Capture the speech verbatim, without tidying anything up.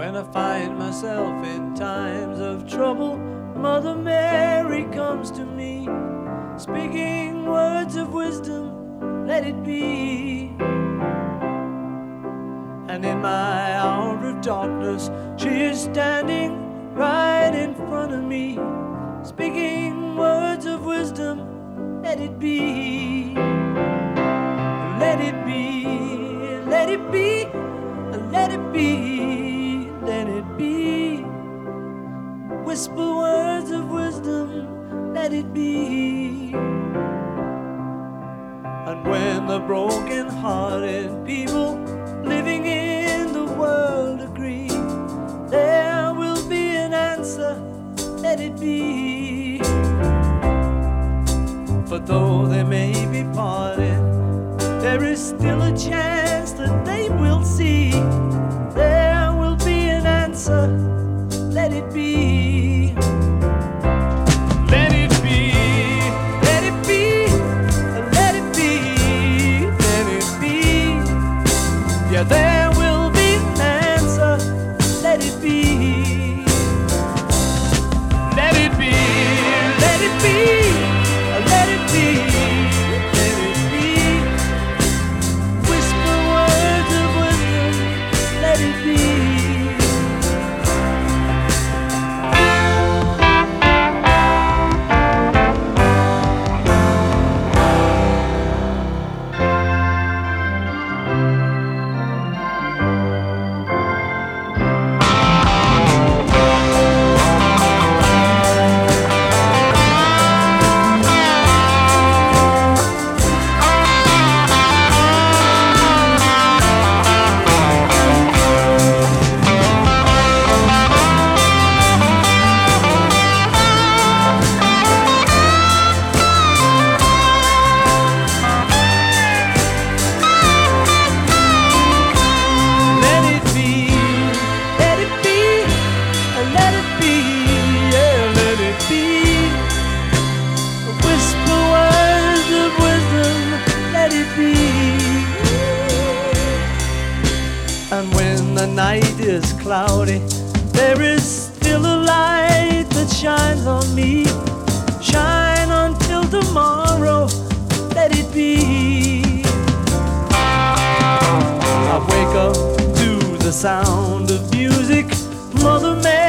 When I find myself in times of trouble, Mother Mary comes to me, speaking words of wisdom, let it be. And in my hour of darkness, she is standing right in front of me, speaking words of wisdom, let it be. Let it be, let it be, let it be, let it be. Whisper words of wisdom, let it be. And when the broken-hearted people living in the world agree, there will be an answer, let it be. For though they may be parted, there is still a chance that they will see. There will be an answer, let it be. Let it be, let it be, let it be, let it be. Yeah, there will be an answer, let it be. Let it be, let it be, let it be. And when the night is cloudy, there is still a light that shines on me. Shine until tomorrow, let it be. I wake up to the sound of music, Mother Mary